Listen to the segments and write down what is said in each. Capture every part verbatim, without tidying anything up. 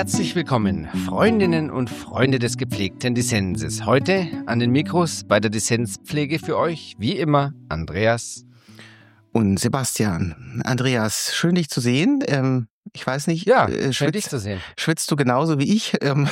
Herzlich willkommen, Freundinnen und Freunde des gepflegten Dissenses. Heute an den Mikros bei der Dissenspflege für euch, wie immer, Andreas und Sebastian. Andreas, schön dich zu sehen. Ähm, ich weiß nicht, ja, äh, schön schwitzt, dich zu sehen. Schwitzt du genauso wie ich? Ähm,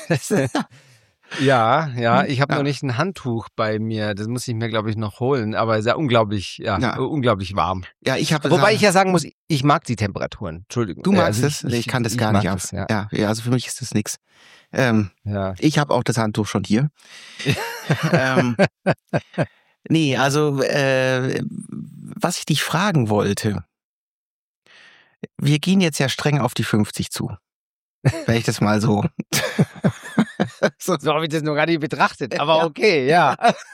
ja, ja, ich habe ja. noch nicht ein Handtuch bei mir. Das muss ich mir, glaube ich, noch holen. Aber es ist ja unglaublich, ja, Ja. unglaublich warm. Ja, ich habe. Wobei ich ja sagen muss, ich mag die Temperaturen. Entschuldigung. Du magst also es? ich, Ich, ich kann das ich gar mag nicht ab. das, ja. Ja, ja, also für mich ist das nichts. Ähm, ja. Ich habe auch das Handtuch schon hier. ähm, nee, also äh, was ich dich fragen wollte, wir gehen jetzt ja streng auf die fünfzig zu. Wenn ich das mal so... so so habe ich das noch gar nicht betrachtet, aber ja. Okay, ja.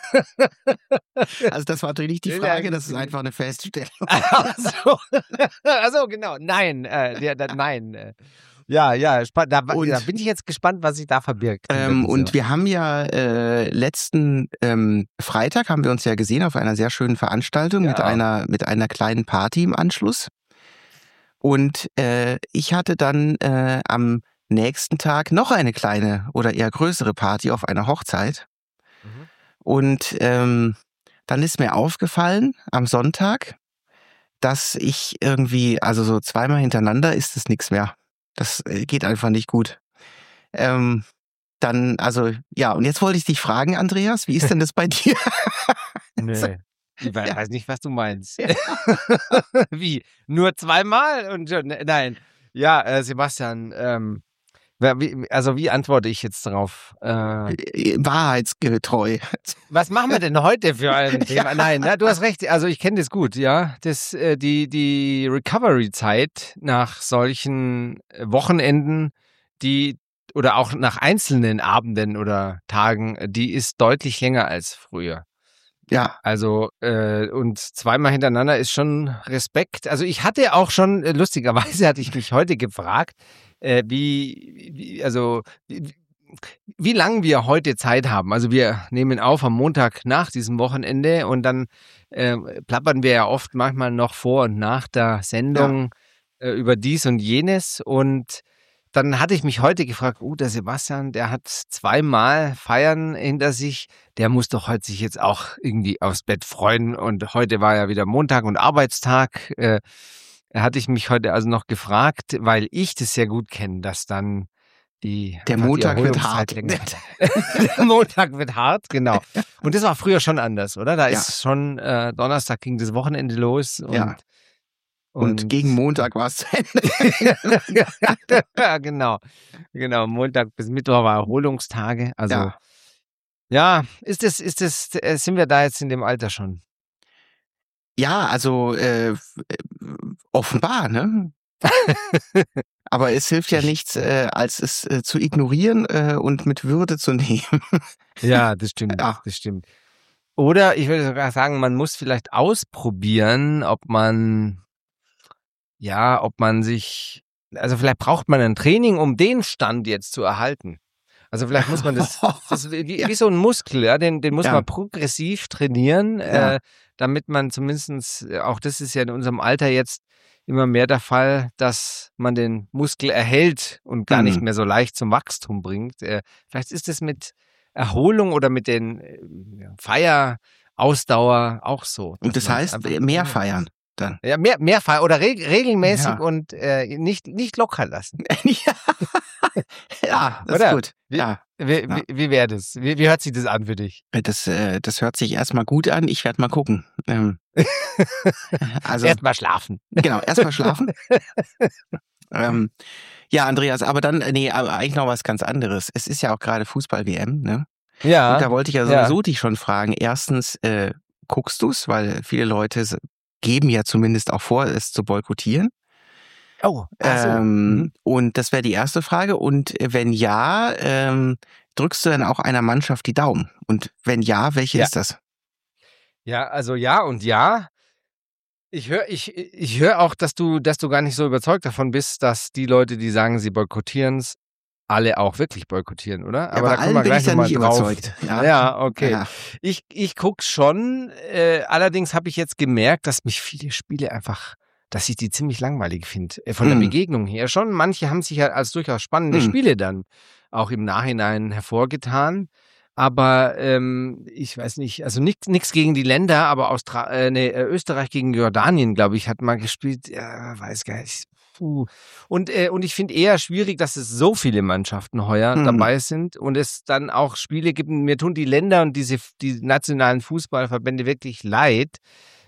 Also das war natürlich nicht die Frage, das ist einfach eine Feststellung. Achso, also, genau, nein, äh, ja, da, nein. Äh. Ja, ja, da, und, da bin ich jetzt gespannt, was sich da verbirgt. Ähm, und wir haben ja äh, letzten ähm, Freitag haben wir uns ja gesehen auf einer sehr schönen Veranstaltung ja. mit einer mit einer kleinen Party im Anschluss. Und äh, ich hatte dann äh, am nächsten Tag noch eine kleine oder eher größere Party auf einer Hochzeit. Mhm. Und ähm, dann ist mir aufgefallen am Sonntag, dass ich irgendwie, also so zweimal hintereinander ist es nichts mehr. Das geht einfach nicht gut. Ähm, dann, also, ja, und jetzt wollte ich dich fragen, Andreas, wie ist denn das bei dir? Nee, ich weiß ja. nicht, was du meinst. Ja. Wie? Nur zweimal? Und nein. Ja, äh, Sebastian, ähm, wie, also wie antworte ich jetzt darauf? Äh, Wahrheitsgetreu. Was machen wir denn heute für ein Thema? Ja. Nein, na, du hast recht, also ich kenne das gut, ja. Das, äh, die, die Recovery-Zeit nach solchen Wochenenden, die oder auch nach einzelnen Abenden oder Tagen, die ist deutlich länger als früher. Ja. Also, äh, und zweimal hintereinander ist schon Respekt. Also ich hatte auch schon, äh, lustigerweise hatte ich mich heute gefragt, äh, wie, wie, also, wie, wie lange wir heute Zeit haben. Also wir nehmen auf am Montag nach diesem Wochenende und dann äh, plappern wir ja oft manchmal noch vor und nach der Sendung ja. äh, über dies und jenes. Und dann hatte ich mich heute gefragt, oh, der Sebastian, der hat zweimal Feiern hinter sich, der muss doch heute sich jetzt auch irgendwie aufs Bett freuen. Und heute war ja wieder Montag und Arbeitstag. Äh, hatte ich mich heute also noch gefragt, weil ich das sehr gut kenne, dass dann die Der Montag wird hart. Der Montag wird hart, genau. Und das war früher schon anders, oder? Da ja. ist schon äh, Donnerstag ging das Wochenende los. Und, ja. Und, und gegen Montag war es zu Ende. Ja, genau. Genau, Montag bis Mittwoch war Erholungstage. Also ja, ja ist das, ist das, sind wir da jetzt in dem Alter schon? Ja, also äh, offenbar, ne? Aber es hilft ja nichts, äh, als es äh, zu ignorieren äh, und mit Würde zu nehmen. Ja, das stimmt, ja. das stimmt. Oder ich würde sogar sagen, man muss vielleicht ausprobieren, ob man, ja, ob man sich, also vielleicht braucht man ein Training, um den Stand jetzt zu erhalten. Also vielleicht muss man das, das ist wie, ja. wie so ein Muskel, ja, den, den muss ja. man progressiv trainieren, ja. äh, damit man zumindest, auch das ist ja in unserem Alter jetzt immer mehr der Fall, dass man den Muskel erhält und gar mhm. nicht mehr so leicht zum Wachstum bringt. Äh, vielleicht ist es mit Erholung oder mit den äh, Feier, Ausdauer auch so. Und das heißt, mehr feiern dann? Ja, mehr, mehr feiern oder re- regelmäßig ja. und äh, nicht, nicht locker lassen. Ja, das oder? ist gut. Wie, ja. wie, ja. wie, wie wäre das? Wie, wie hört sich das an für dich? Das, äh, das hört sich erstmal gut an. Ich werde mal gucken. Ähm, also, erstmal schlafen. Genau, erstmal schlafen. ähm, ja, Andreas, aber dann, nee, aber eigentlich noch was ganz anderes. Es ist ja auch gerade Fußball-W M, ne? Ja. Und da wollte ich ja sowieso ja. dich schon fragen. Erstens, äh, guckst du's? Weil viele Leute geben ja zumindest auch vor, es zu boykottieren. Oh, ach so. ähm, mhm. Und das wäre die erste Frage. Und wenn ja, ähm, drückst du dann auch einer Mannschaft die Daumen? Und wenn ja, welche ja. ist das? Ja, also ja und ja. Ich höre ich, ich hör auch, dass du, dass du gar nicht so überzeugt davon bist, dass die Leute, die sagen, sie boykottieren es, alle auch wirklich boykottieren, oder? Ja, aber da kommen wir gleich nochmal drauf. Überzeugt. Ja, ja okay. Ja. Ich, ich gucke schon, äh, allerdings habe ich jetzt gemerkt, dass mich viele Spiele einfach dass ich die ziemlich langweilig finde. Äh, von Hm. der Begegnung her schon. Manche haben sich ja als durchaus spannende Hm. Spiele dann auch im Nachhinein hervorgetan. Aber ähm, ich weiß nicht, also nichts gegen die Länder, aber Austra äh, nee, äh, Österreich gegen Jordanien, glaube ich, hat mal gespielt. Ja, weiß gar nicht. Puh. Und, äh, und ich finde eher schwierig, dass es so viele Mannschaften heuer Hm. dabei sind und es dann auch Spiele gibt. Mir tun die Länder und diese die nationalen Fußballverbände wirklich leid.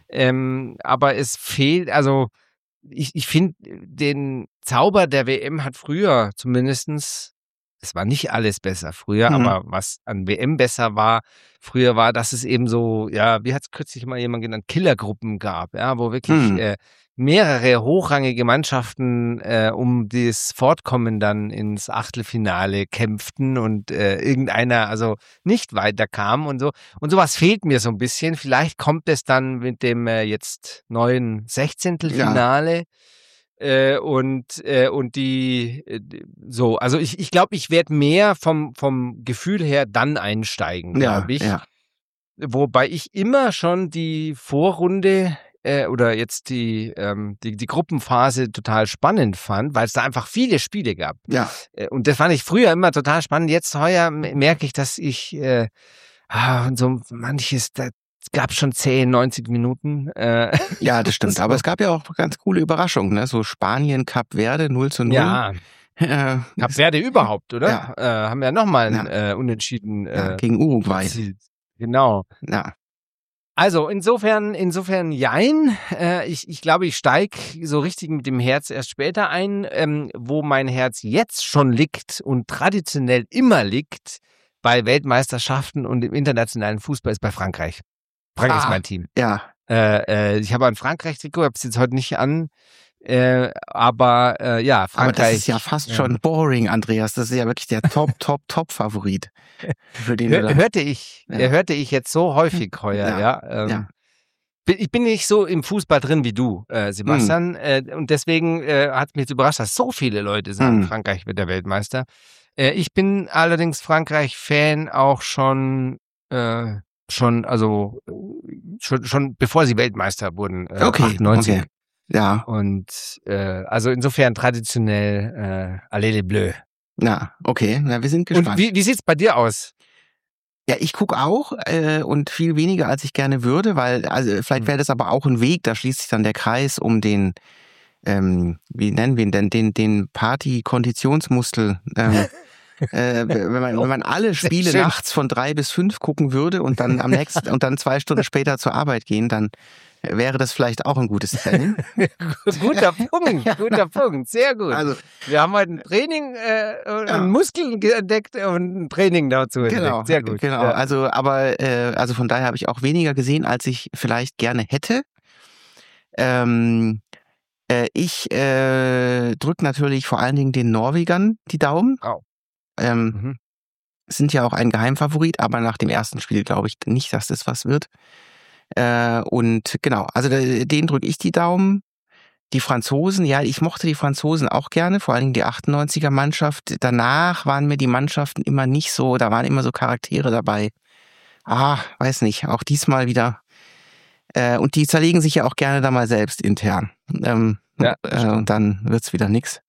Ähm, aber es fehlt, also ich, ich finde, den Zauber der W M hat früher zumindestens, es war nicht alles besser früher, Hm. aber was an W M besser war, früher war, dass es eben so, ja, wie hat es kürzlich mal jemand genannt, Killergruppen gab, ja, wo wirklich Hm. äh, mehrere hochrangige Mannschaften äh, um das Fortkommen dann ins Achtelfinale kämpften und äh, irgendeiner also nicht weiterkam und so. Und sowas fehlt mir so ein bisschen. Vielleicht kommt es dann mit dem äh, jetzt neuen Sechzehntelfinale. Äh, und äh, und die äh, so, also ich ich glaube, ich werde mehr vom vom Gefühl her dann einsteigen, Ja, glaube ich. ja. Wobei ich immer schon die Vorrunde äh, oder jetzt die, ähm, die die Gruppenphase total spannend fand, weil es da einfach viele Spiele gab. Ja. Äh, und das fand ich früher immer total spannend. Jetzt heuer m- merke ich, dass ich äh, ah, und so manches, da gab schon zehn, neunzig Minuten. Äh, Ja, das stimmt. so. Aber es gab ja auch ganz coole Überraschungen, ne? So Spanien, Kap Verde, null zu null. Ja, Äh, Kap Verde überhaupt, oder? Ja. Äh, haben ja nochmal Ja. ein äh, Unentschieden ja, äh, gegen Uruguay. erzielt. Genau. Ja. Also insofern, insofern jein. Äh, ich, ich glaube, ich steige so richtig mit dem Herz erst später ein. Ähm, wo mein Herz jetzt schon liegt und traditionell immer liegt bei Weltmeisterschaften und im internationalen Fußball ist bei Frankreich. Frankreich ist Ah. mein Team. Ja. Äh, äh, ich habe ein Frankreich-Trikot, habe es jetzt heute nicht an. Äh, aber äh, ja, Frankreich. Aber das ist ja fast ja. schon boring, Andreas. Das ist ja wirklich der Top, Top, Top-Favorit. Für den Hör, du da- hörte ich, Ja. äh, hörte ich jetzt so häufig heuer, Ja, ja. Ähm, ja. bin- Ich bin nicht so im Fußball drin wie du, äh, Sebastian. Äh, und deswegen äh, hat mich jetzt überrascht, dass so viele Leute sagen, Hm. Frankreich wird der Weltmeister. Äh, ich bin allerdings Frankreich-Fan auch schon, äh, schon, also äh, schon, schon bevor sie Weltmeister wurden, äh, Okay, achtundneunzig. okay. Ja, Und äh, also insofern traditionell äh, Allez les Bleus. ja, okay. Na, wir sind Und gespannt. wie, wie sieht's bei dir aus? Ja, ich gucke auch äh, und viel weniger, als ich gerne würde, weil, also vielleicht wäre das aber auch ein Weg, da schließt sich dann der Kreis um den, ähm, wie nennen wir ihn denn, den, den Party-Konditionsmuskel. Ähm, äh, wenn, man, wenn man alle Sehr Spiele schön. nachts von drei bis fünf gucken würde und dann am nächsten und dann zwei Stunden später zur Arbeit gehen, dann wäre das vielleicht auch ein gutes Training. Guter Punkt, guter Punkt, sehr gut. Also, Wir haben heute ein Training, äh, und Ja. Muskeln ge- entdeckt und ein Training dazu genau, entdeckt. Sehr gut. genau. Ja. Also, aber äh, also von daher habe ich auch weniger gesehen, als ich vielleicht gerne hätte. Ähm, äh, ich äh, drücke natürlich vor allen Dingen den Norwegern die Daumen. Au. Ähm, Mhm. sind ja auch ein Geheimfavorit, aber nach dem ersten Spiel glaube ich nicht, dass das was wird. Äh, und genau, also da- denen drücke ich die Daumen. Die Franzosen, ja, ich mochte die Franzosen auch gerne, vor allen Dingen die achtundneunziger Mannschaft. Danach waren mir die Mannschaften immer nicht so, da waren immer so Charaktere dabei. Ah, weiß nicht, auch diesmal wieder. Äh, und die zerlegen sich ja auch gerne da mal selbst intern. Ähm, Ja, äh, und dann wird's wieder nix.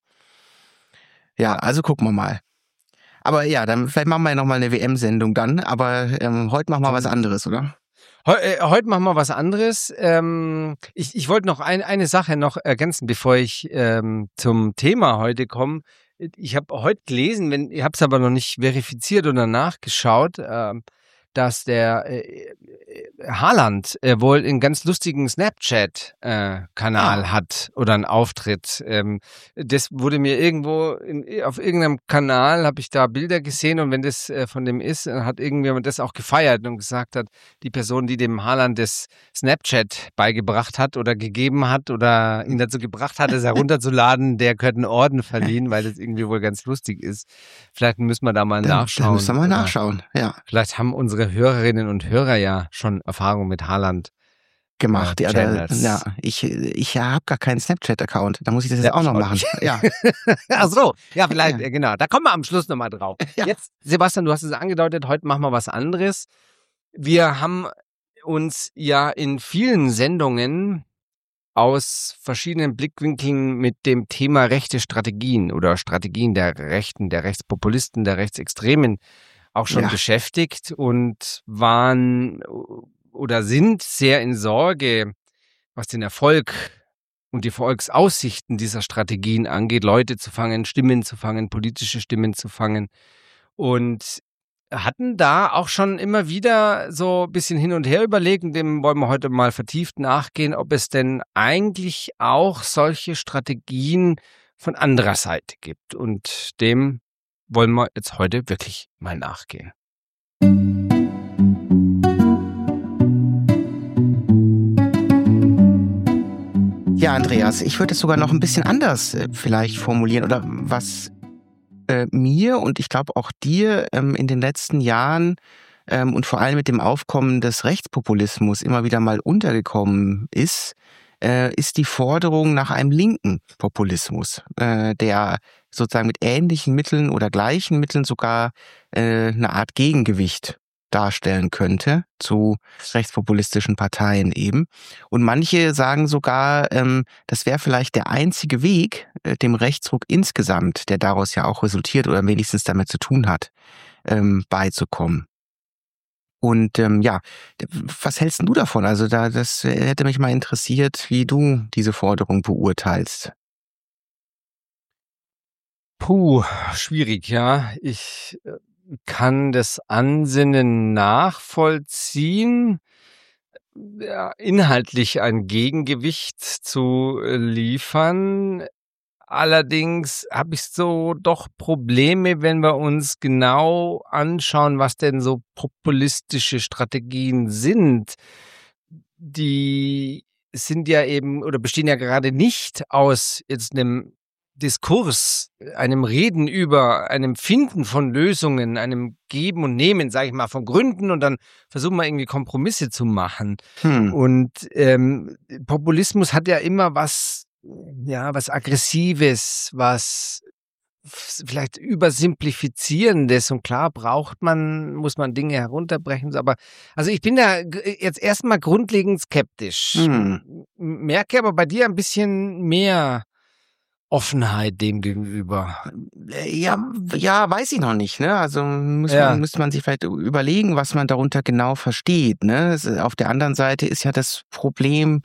Ja, also gucken wir mal. Aber ja, dann vielleicht machen wir ja nochmal eine W M-Sendung dann, aber ähm, heute machen wir was anderes, oder? Heu, äh, heute machen wir was anderes. Ähm, ich ich wollte noch ein, eine Sache noch ergänzen, bevor ich ähm, zum Thema heute komme. Ich habe heute gelesen, wenn, ich habe es aber noch nicht verifiziert oder nachgeschaut, ähm, dass der äh, äh, Haaland äh, wohl einen ganz lustigen Snapchat-Kanal Ah. hat oder einen Auftritt. Ähm, das wurde mir irgendwo in, auf irgendeinem Kanal, habe ich da Bilder gesehen und wenn das äh, von dem ist, dann hat irgendjemand das auch gefeiert und gesagt hat, die Person, die dem Haaland das Snapchat beigebracht hat oder gegeben hat oder ihn dazu gebracht hat, es herunterzuladen, der könnte einen Orden verliehen, weil das irgendwie wohl ganz lustig ist. Vielleicht müssen wir da mal Dann, nachschauen. dann müssen wir mal oder nachschauen. Ja, Vielleicht haben unsere Hörerinnen und Hörer ja schon Erfahrung mit Haaland. gemacht. Äh, Ja, da, Channels. ja, ich, ich habe gar keinen Snapchat-Account. Da muss ich das jetzt Ja, auch noch schau. machen. Ja, Ach so, ja, vielleicht, Ja. äh, genau. Da kommen wir am Schluss nochmal drauf. Ja. Jetzt, Sebastian, du hast es angedeutet, heute machen wir was anderes. Wir haben uns ja in vielen Sendungen aus verschiedenen Blickwinkeln mit dem Thema rechte Strategien oder Strategien der Rechten, der Rechtspopulisten, der Rechtsextremen auch schon ja. beschäftigt und waren oder sind sehr in Sorge, was den Erfolg und die Erfolgsaussichten dieser Strategien angeht, Leute zu fangen, Stimmen zu fangen, politische Stimmen zu fangen. Und hatten da auch schon immer wieder so ein bisschen hin und her überlegt, und dem wollen wir heute mal vertieft nachgehen, ob es denn eigentlich auch solche Strategien von anderer Seite gibt. Und dem wollen wir jetzt heute wirklich mal nachgehen. Ja, Andreas, ich würde es sogar noch ein bisschen anders äh, vielleicht formulieren oder was äh, mir und ich glaube auch dir ähm, in den letzten Jahren ähm, und vor allem mit dem Aufkommen des Rechtspopulismus immer wieder mal untergekommen ist, äh, ist die Forderung nach einem linken Populismus, äh, der sozusagen mit ähnlichen Mitteln oder gleichen Mitteln sogar äh, eine Art Gegengewicht darstellen könnte zu rechtspopulistischen Parteien eben. Und manche sagen sogar, ähm, das wäre vielleicht der einzige Weg, äh, dem Rechtsruck insgesamt, der daraus ja auch resultiert oder wenigstens damit zu tun hat, ähm, beizukommen. Und ähm, ja, was hältst du davon? Also da, das hätte mich mal interessiert, wie du diese Forderung beurteilst. Puh, schwierig, ja. Ich kann das Ansinnen nachvollziehen, ja, inhaltlich ein Gegengewicht zu liefern. Allerdings habe ich so doch Probleme, wenn wir uns genau anschauen, was denn so populistische Strategien sind. Die sind ja eben oder bestehen ja gerade nicht aus jetzt einem Diskurs, einem Reden über, einem Finden von Lösungen, einem Geben und Nehmen, sage ich mal, von Gründen und dann versuchen wir irgendwie Kompromisse zu machen. Hm. Und ähm, Populismus hat ja immer was, ja, was Aggressives, was vielleicht Übersimplifizierendes und klar braucht man, muss man Dinge herunterbrechen, aber also ich bin da jetzt erstmal grundlegend skeptisch, hm. merke aber bei dir ein bisschen mehr Offenheit dem gegenüber. Ja, ja, weiß ich noch nicht, ne? Also muss ja. man, müsste man sich vielleicht überlegen, was man darunter genau versteht, ne? Auf der anderen Seite ist ja das Problem,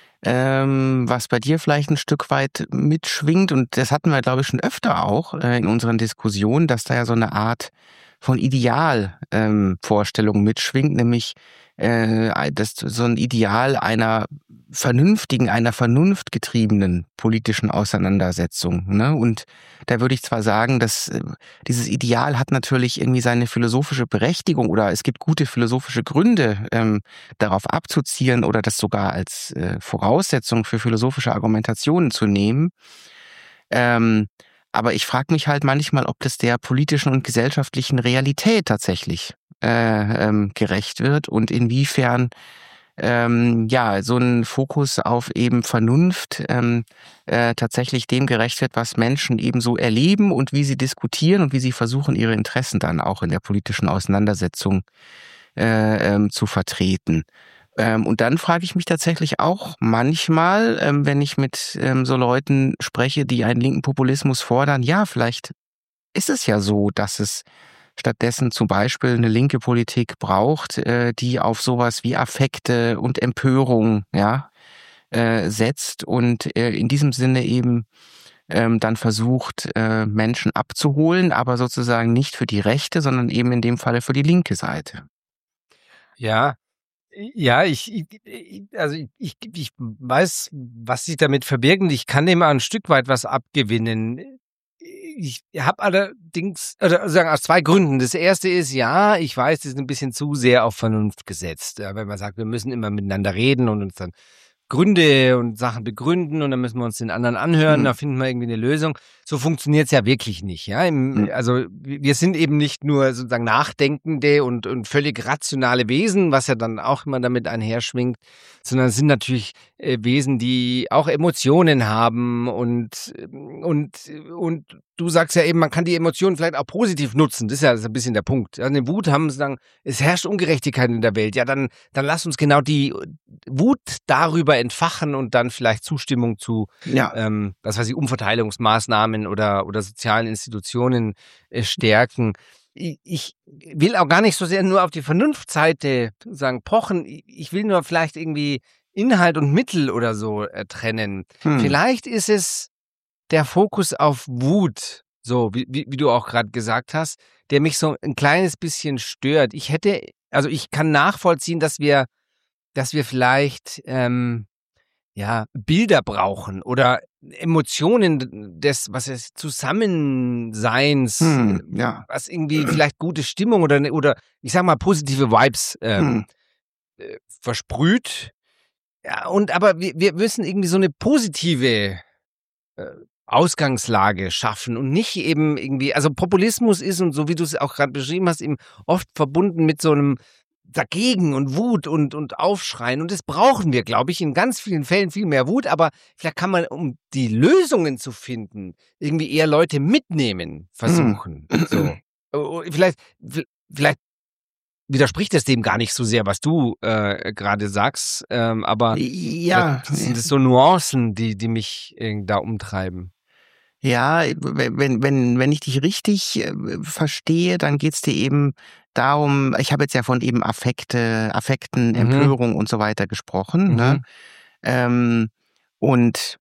ähm, was bei dir vielleicht ein Stück weit mitschwingt, und das hatten wir, glaube ich, schon öfter auch äh, in unseren Diskussionen, dass da ja so eine Art von Idealvorstellung ähm, mitschwingt, nämlich äh, das, so ein Ideal einer vernünftigen, einer vernunftgetriebenen politischen Auseinandersetzung. Ne? Und da würde ich zwar sagen, dass äh, dieses Ideal hat natürlich irgendwie seine philosophische Berechtigung oder es gibt gute philosophische Gründe, ähm, darauf abzuzielen oder das sogar als äh, Voraussetzung für philosophische Argumentationen zu nehmen. Ähm, aber ich frage mich halt manchmal, ob das der politischen und gesellschaftlichen Realität tatsächlich äh, ähm, gerecht wird und inwiefern ähm, ja so ein Fokus auf eben Vernunft ähm, äh, tatsächlich dem gerecht wird, was Menschen eben so erleben und wie sie diskutieren und wie sie versuchen, ihre Interessen dann auch in der politischen Auseinandersetzung äh, ähm, zu vertreten. Ähm, und dann frage ich mich tatsächlich auch manchmal, ähm, wenn ich mit ähm, so Leuten spreche, die einen linken Populismus fordern, ja, vielleicht ist es ja so, dass es stattdessen zum Beispiel eine linke Politik braucht, äh, die auf sowas wie Affekte und Empörung ja, äh, setzt und äh, in diesem Sinne eben ähm, dann versucht, äh, Menschen abzuholen, aber sozusagen nicht für die rechte, sondern eben in dem Falle für die linke Seite. Ja, Ja, ich, ich also ich, ich, ich weiß, was sich damit verbirgt und ich kann dem ein Stück weit was abgewinnen. Ich habe allerdings, oder sagen aus zwei Gründen. Das erste ist, ja, ich weiß, das ist ein bisschen zu sehr auf Vernunft gesetzt. Ja, wenn man sagt, wir müssen immer miteinander reden und uns dann Gründe und Sachen begründen und dann müssen wir uns den anderen anhören, mhm. da finden wir irgendwie eine Lösung. So funktioniert es ja wirklich nicht. Ja, Im, mhm. Also wir sind eben nicht nur sozusagen nachdenkende und, und völlig rationale Wesen, was ja dann auch immer damit einherschwingt, sondern es sind natürlich äh, Wesen, die auch Emotionen haben und und und du sagst ja eben, man kann die Emotionen vielleicht auch positiv nutzen. Das ist ja so ein bisschen der Punkt. Also eine Wut haben sie sagen, es herrscht Ungerechtigkeit in der Welt. Ja, dann, dann lass uns genau die Wut darüber entfachen und dann vielleicht Zustimmung zu, Ja. ähm, was weiß ich, Umverteilungsmaßnahmen oder, oder sozialen Institutionen äh, stärken. Ich, ich will auch gar nicht so sehr nur auf die Vernunftseite sagen, pochen. Ich will nur vielleicht irgendwie Inhalt und Mittel oder so äh, trennen. Hm. Vielleicht ist es der Fokus auf Wut, so wie, wie, wie du auch gerade gesagt hast, der mich so ein kleines bisschen stört. Ich hätte, also ich kann nachvollziehen, dass wir, dass wir vielleicht ähm, ja Bilder brauchen oder Emotionen des, was ist, Zusammenseins, Hm, ja. was irgendwie vielleicht gute Stimmung oder oder ich sag mal positive Vibes ähm, Hm. äh, versprüht. Ja, und aber wir, wir müssen irgendwie so eine positive äh, Ausgangslage schaffen und nicht eben irgendwie, also Populismus ist, und so wie du es auch gerade beschrieben hast, eben oft verbunden mit so einem Dagegen und Wut und, und Aufschreien. Und das brauchen wir, glaube ich, in ganz vielen Fällen viel mehr Wut. Aber vielleicht kann man, um die Lösungen zu finden, irgendwie eher Leute mitnehmen versuchen. Hm. So. Oh, Vielleicht, vielleicht widerspricht es dem gar nicht so sehr, was du äh, gerade sagst. Ähm, aber Ja. vielleicht sind es so Nuancen, die, die mich äh, da umtreiben. Ja, wenn, wenn, wenn ich dich richtig äh, verstehe, dann geht's dir eben darum, ich habe jetzt ja von eben Affekte, Affekten, Mhm. Empörung und so weiter gesprochen. Mhm. Ne? Ähm, und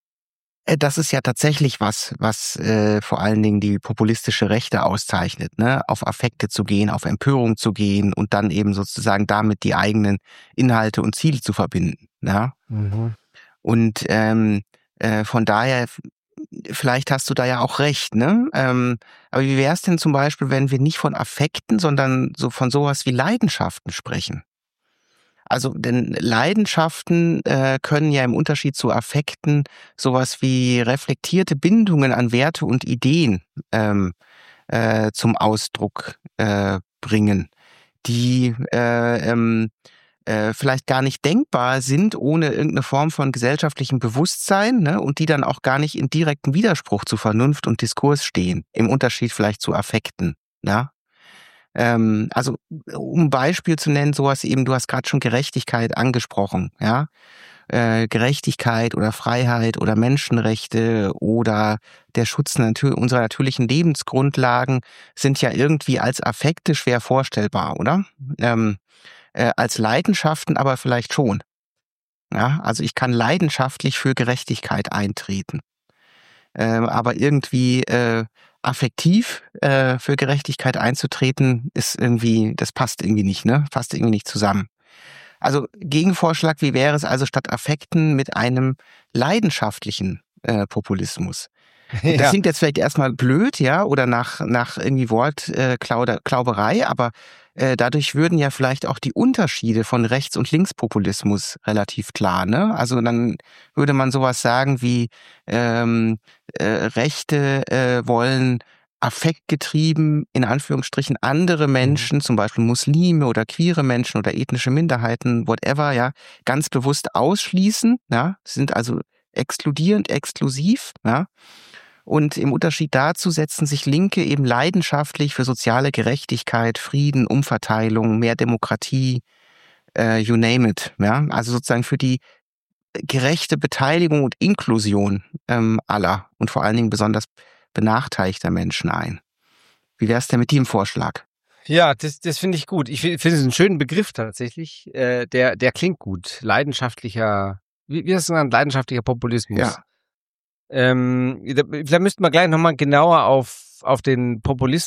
äh, das ist ja tatsächlich was, was äh, vor allen Dingen die populistische Rechte auszeichnet, ne? Auf Affekte zu gehen, auf Empörung zu gehen und dann eben sozusagen damit die eigenen Inhalte und Ziele zu verbinden. Ja? Mhm. Und ähm, äh, von daher, vielleicht hast du da ja auch recht, ne? Ähm, aber wie wäre es denn zum Beispiel, wenn wir nicht von Affekten, sondern so von sowas wie Leidenschaften sprechen? Also, denn Leidenschaften äh, können ja im Unterschied zu Affekten sowas wie reflektierte Bindungen an Werte und Ideen ähm, äh, zum Ausdruck äh, bringen, die äh, ähm, äh, vielleicht gar nicht denkbar sind ohne irgendeine Form von gesellschaftlichem Bewusstsein, ne, und die dann auch gar nicht in direktem Widerspruch zu Vernunft und Diskurs stehen, im Unterschied vielleicht zu Affekten. Ja? Ähm, also um ein Beispiel zu nennen, sowas eben, du hast gerade schon Gerechtigkeit angesprochen, ja. Äh, Gerechtigkeit oder Freiheit oder Menschenrechte oder der Schutz natür- unserer natürlichen Lebensgrundlagen sind ja irgendwie als Affekte schwer vorstellbar, oder? Ähm, äh, als Leidenschaften aber vielleicht schon. Ja, also ich kann leidenschaftlich für Gerechtigkeit eintreten, ähm, aber irgendwie äh, affektiv äh, für Gerechtigkeit einzutreten, ist irgendwie, das passt irgendwie nicht, ne? Passt irgendwie nicht zusammen. Also Gegenvorschlag, wie wäre es also statt Affekten mit einem leidenschaftlichen äh, Populismus? Und das Ja. klingt jetzt vielleicht erstmal blöd, ja, oder nach, nach irgendwie Wortklauberei, äh, aber äh, dadurch würden ja vielleicht auch die Unterschiede von Rechts- und Linkspopulismus relativ klar, ne? Also dann würde man sowas sagen wie ähm, äh, Rechte äh, wollen affektgetrieben, in Anführungsstrichen, andere Menschen, zum Beispiel Muslime oder queere Menschen oder ethnische Minderheiten, whatever, ja, ganz bewusst ausschließen, ja, sind also exkludierend, exklusiv, ja. Und im Unterschied dazu setzen sich Linke eben leidenschaftlich für soziale Gerechtigkeit, Frieden, Umverteilung, mehr Demokratie, äh, you name it, ja. Also sozusagen für die gerechte Beteiligung und Inklusion ähm, aller und vor allen Dingen besonders benachteiligter Menschen ein. Wie wär's denn mit dem Vorschlag? Ja, das, das finde ich gut. Ich finde find es einen schönen Begriff tatsächlich. Äh, der, der klingt gut. Leidenschaftlicher, wie, wie hast du genannt? Leidenschaftlicher Populismus. Ja. Ähm, da- vielleicht müssten wir gleich nochmal genauer auf, auf den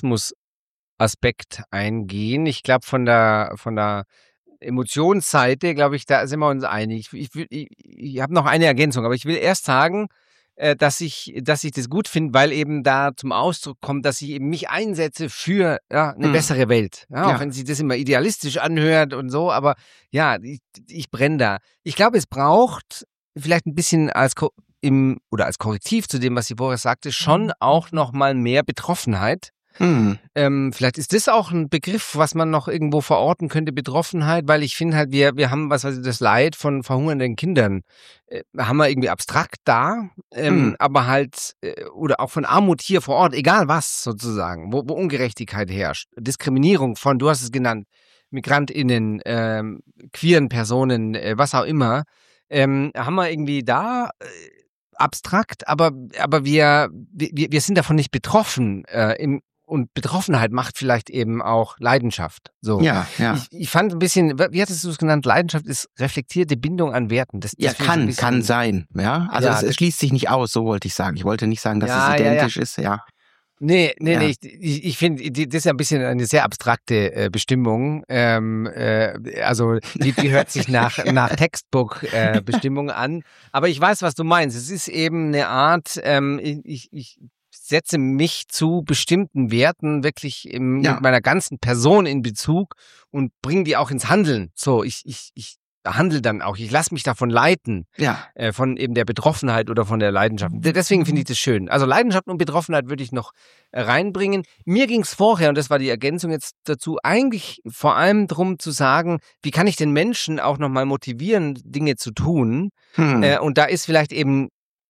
Populismus-Aspekt eingehen. Ich glaube, von der, von der Emotionsseite, glaube ich, da sind wir uns einig. Ich, ich, will- ich, ich habe noch eine Ergänzung, aber ich will erst sagen, äh, dass ich, dass ich das gut finde, weil eben da zum Ausdruck kommt, dass ich eben mich einsetze für ja, eine Hm. bessere Welt. Ja, auch Ja. wenn sich das immer idealistisch anhört und so, aber ja, ich, ich brenne da. Ich glaube, es braucht vielleicht ein bisschen als Ko im oder als Korrektiv zu dem, was ich vorher sagte, schon auch noch mal mehr Betroffenheit Mhm. Ähm, vielleicht ist das auch ein Begriff, was man noch irgendwo verorten könnte, Betroffenheit, weil ich finde halt, wir, wir haben, was weiß ich, das Leid von verhungernden Kindern, äh, haben wir irgendwie abstrakt da, ähm, Mhm. aber halt, äh, oder auch von Armut hier vor Ort, egal was sozusagen, wo, wo Ungerechtigkeit herrscht, Diskriminierung von, du hast es genannt, MigrantInnen, ähm, queeren Personen, äh, was auch immer, ähm, haben wir irgendwie da äh, abstrakt, aber, aber wir, wir, wir sind davon nicht betroffen. Äh, im, und Betroffenheit macht vielleicht eben auch Leidenschaft. So. Ja, ja. Ich, ich fand ein bisschen, wie hattest du es genannt? Leidenschaft ist reflektierte Bindung an Werten. Das, das Ja, finde ich ein kann, bisschen, kann sein. Ja, also Ja, es, es das- schließt sich nicht aus, so wollte ich sagen. Ich wollte nicht sagen, dass Ja, es ja, ja. identisch ist. Ja, Nee, nee, Ja. nee, ich, ich, ich finde, die- das ist ja ein bisschen eine sehr abstrakte äh, Bestimmung. Ähm, äh, also die, die hört sich nach, nach Textbook-Bestimmung an. Aber ich weiß, was du meinst. Es ist eben eine Art, ähm, ich, ich setze mich zu bestimmten Werten wirklich im, Ja. mit meiner ganzen Person in Bezug und bringe die auch ins Handeln. So, ich, ich, ich handle dann auch. Ich lasse mich davon leiten. ja. Äh, von eben der Betroffenheit oder von der Leidenschaft. D- Deswegen finde ich das schön. Also Leidenschaft und Betroffenheit würde ich noch äh, reinbringen. Mir ging es vorher, und das war die Ergänzung jetzt dazu, eigentlich vor allem darum zu sagen, wie kann ich den Menschen auch nochmal motivieren, Dinge zu tun. Hm. Äh, und da ist vielleicht eben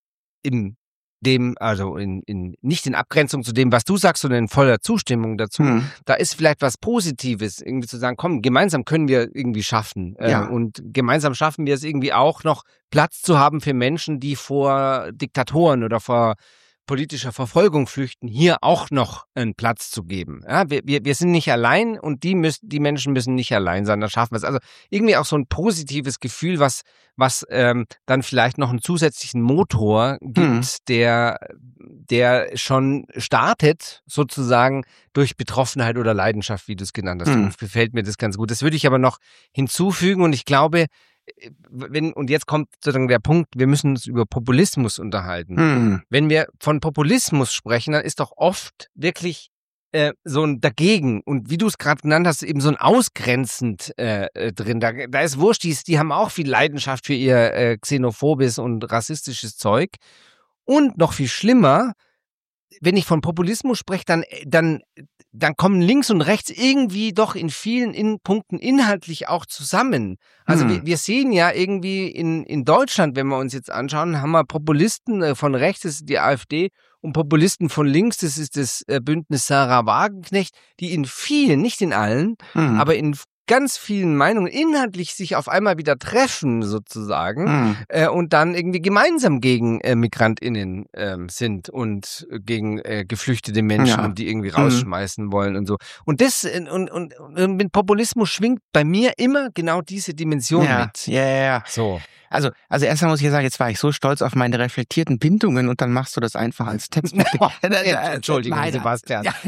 in dem, also in, in nicht in Abgrenzung zu dem, was du sagst, sondern in voller Zustimmung dazu, Hm. da ist vielleicht was Positives, irgendwie zu sagen, komm, gemeinsam können wir irgendwie schaffen. Äh, Ja. und gemeinsam schaffen wir es irgendwie auch noch, Platz zu haben für Menschen, die vor Diktatoren oder vor politischer Verfolgung flüchten, hier auch noch einen Platz zu geben. Ja, wir, wir, wir sind nicht allein und die müssen, die Menschen müssen nicht allein sein, dann schaffen wir es. Also irgendwie auch so ein positives Gefühl, was, was ähm, dann vielleicht noch einen zusätzlichen Motor gibt, Hm. der, der schon startet, sozusagen durch Betroffenheit oder Leidenschaft, wie du es genannt hast. Hm. Darum gefällt mir das ganz gut. Das würde ich aber noch hinzufügen und ich glaube, wenn, und jetzt kommt sozusagen der Punkt, wir müssen uns über Populismus unterhalten. Hm. Wenn wir von Populismus sprechen, dann ist doch oft wirklich äh, so ein Dagegen und wie du es gerade genannt hast, eben so ein ausgrenzend äh, äh, drin. Da, da ist wurscht, die, die haben auch viel Leidenschaft für ihr äh, xenophobes und rassistisches Zeug. Und noch viel schlimmer, wenn ich von Populismus spreche, dann, dann, dann kommen links und rechts irgendwie doch in vielen in Punkten inhaltlich auch zusammen. Also Hm. wir, wir sehen ja irgendwie in, in Deutschland, wenn wir uns jetzt anschauen, haben wir Populisten äh, von rechts, das ist die AfD, und Populisten von links, das ist das äh, Bündnis Sarah Wagenknecht, die in vielen, nicht in allen, Hm. aber in ganz vielen Meinungen inhaltlich sich auf einmal wieder treffen sozusagen Hm. äh, und dann irgendwie gemeinsam gegen äh, MigrantInnen ähm, sind und äh, gegen äh, geflüchtete Menschen Ja. und die irgendwie Mhm. rausschmeißen wollen und so. Und das äh, und, und, und mit Populismus schwingt bei mir immer genau diese Dimension Ja. mit. Ja, ja, ja. So. Also, also erstmal muss ich ja sagen, jetzt war ich so stolz auf meine reflektierten Bindungen und dann machst du das einfach als Textbook. Entschuldigung, Leider. Sebastian. Ja.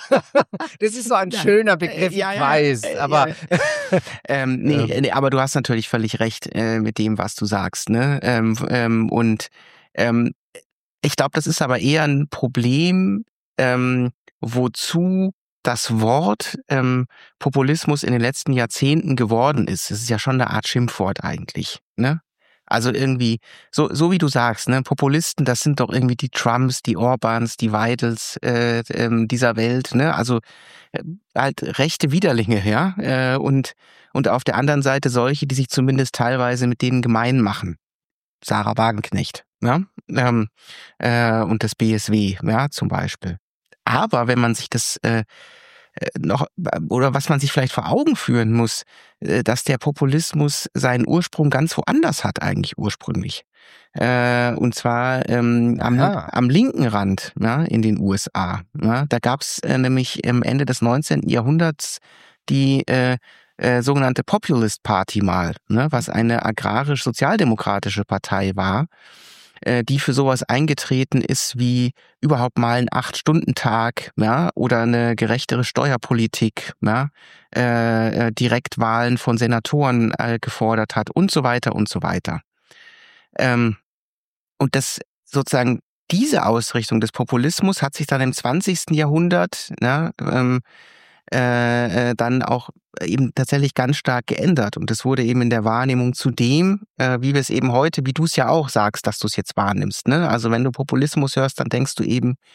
Das ist so ein schöner Begriff, Ja, ich ja, weiß, äh, aber ja. ähm, nee, nee, aber du hast natürlich völlig recht äh, mit dem, was du sagst, ne? Ähm, ähm, und ähm, ich glaube, das ist aber eher ein Problem, ähm, wozu das Wort ähm, Populismus in den letzten Jahrzehnten geworden ist. Es ist ja schon eine Art Schimpfwort eigentlich, ne? Also irgendwie, so, so wie du sagst, ne, Populisten, das sind doch irgendwie die Trumps, die Orbans, die Weidels äh, ähm, dieser Welt, ne? Also äh, halt rechte Widerlinge, ja. Äh, und, und auf der anderen Seite solche, die sich zumindest teilweise mit denen gemein machen. Sarah Wagenknecht, ja, ähm, äh, und das B S W, ja, zum Beispiel. Aber wenn man sich das äh, noch, oder was man sich vielleicht vor Augen führen muss, äh, dass der Populismus seinen Ursprung ganz woanders hat eigentlich ursprünglich. Äh, und zwar ähm, am, Aha. am linken Rand, ja, in den U S A. Ja, da gab's äh, nämlich am Ende des neunzehnten Jahrhunderts die äh, äh, sogenannte Populist Party mal, ne, was eine agrarisch-sozialdemokratische Partei war, äh, die für sowas eingetreten ist wie überhaupt mal einen Acht-Stunden-Tag, ja, oder eine gerechtere Steuerpolitik, ja, äh, äh, Direktwahlen von Senatoren äh, gefordert hat und so weiter und so weiter. Ähm, und das sozusagen diese Ausrichtung des Populismus hat sich dann im zwanzigsten Jahrhundert, ne, ähm, äh, äh, dann auch eben tatsächlich ganz stark geändert. Und es wurde eben in der Wahrnehmung zu dem, äh, wie wir es eben heute, wie du es ja auch sagst, dass du es jetzt wahrnimmst. Ne? Also wenn du Populismus hörst, dann denkst du eben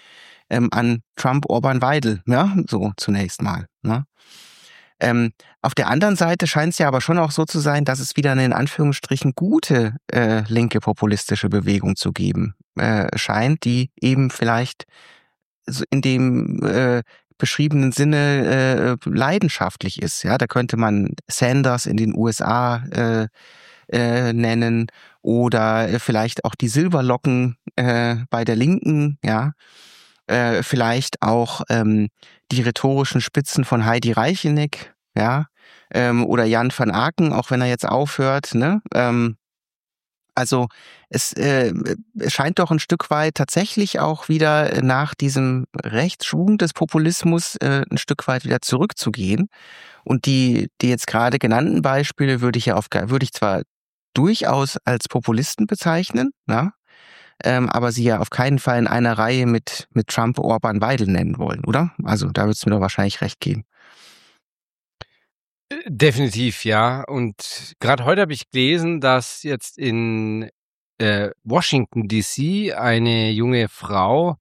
ähm, an Trump, Orban, Weidel, ja, so zunächst mal. Ne? Ähm, auf der anderen Seite scheint es ja aber schon auch so zu sein, dass es wieder eine in Anführungsstrichen gute äh, linke populistische Bewegung zu geben äh, scheint, die eben vielleicht so in dem äh, beschriebenen Sinne äh, leidenschaftlich ist. Ja, da könnte man Sanders in den U S A äh, äh, nennen oder äh, vielleicht auch die Silberlocken äh, bei der Linken, ja. Äh, vielleicht auch ähm, die rhetorischen Spitzen von Heidi Reicheneck, ja, ähm, oder Jan van Aken, auch wenn er jetzt aufhört, ne? Ähm, also es, äh, es scheint doch ein Stück weit tatsächlich auch wieder nach diesem Rechtsschwung des Populismus äh, ein Stück weit wieder zurückzugehen. Und die, die jetzt gerade genannten Beispiele würde ich ja auf, würde ich zwar durchaus als Populisten bezeichnen, na? Ähm, aber sie ja auf keinen Fall in einer Reihe mit, mit Trump, Orban, Weidel nennen wollen, oder? Also da würdest du mir doch wahrscheinlich recht geben. Definitiv, ja. Und gerade heute habe ich gelesen, dass jetzt in äh, Washington D C eine junge Frau